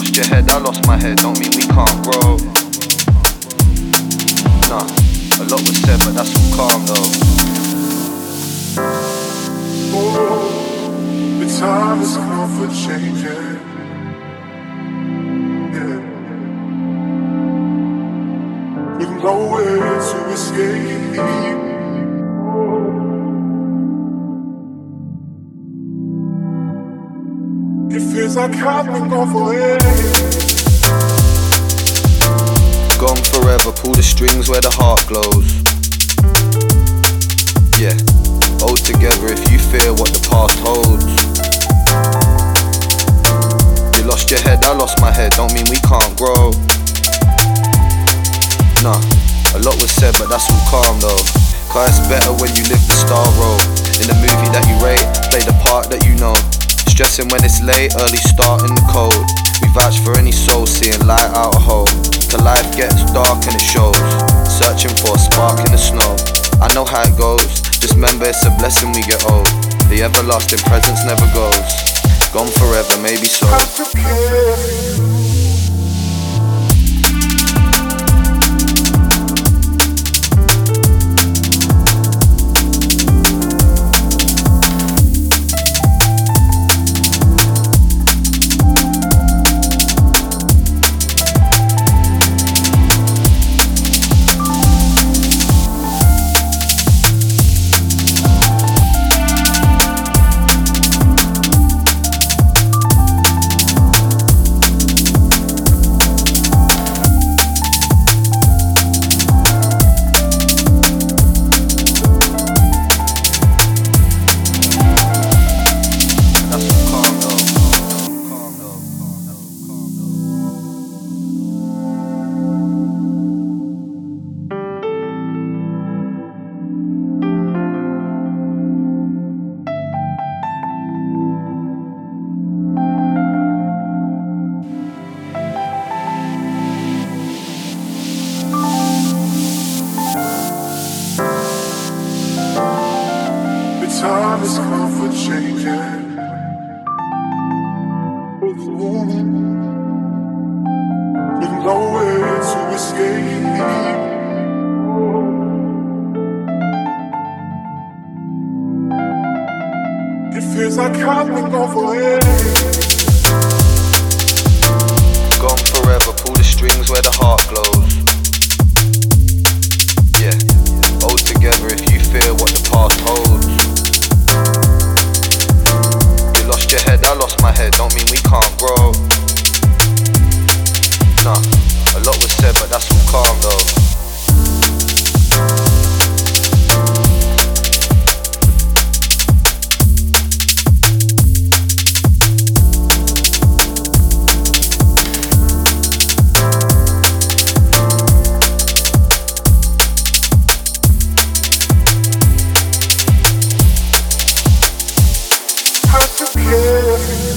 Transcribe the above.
lost your head, I lost my head, don't mean we can't grow. Nah, a lot was said, but that's all calm though. Oh, the time has come for changing. Yeah. With nowhere to escape. It feels like I've been gone forever. Gone forever, pull the strings where the heart glows. Yeah, hold together if you fear what the past holds. You lost your head, I lost my head, don't mean we can't grow. Nah, a lot was said, but that's all calm though. Cause it's better when you live the star role. In the movie that you rate, play the part that you know. Stressing when it's late, early start in the cold. We vouch for any soul seeing light out a hole. Till life gets dark and it shows. Searching for a spark in the snow. I know how it goes, just remember it's a blessing we get old. The everlasting presence never goes. Gone forever, maybe so. Time has come for changing. With nowhere to escape. It feels like I've been gone forever. Gone forever, pull the strings where the heart glows. Yeah, hold together if you fear what the past holds. You lost your head, I lost my head, don't mean we can't grow. Nah, a lot was said, but that's all calm though. How to care.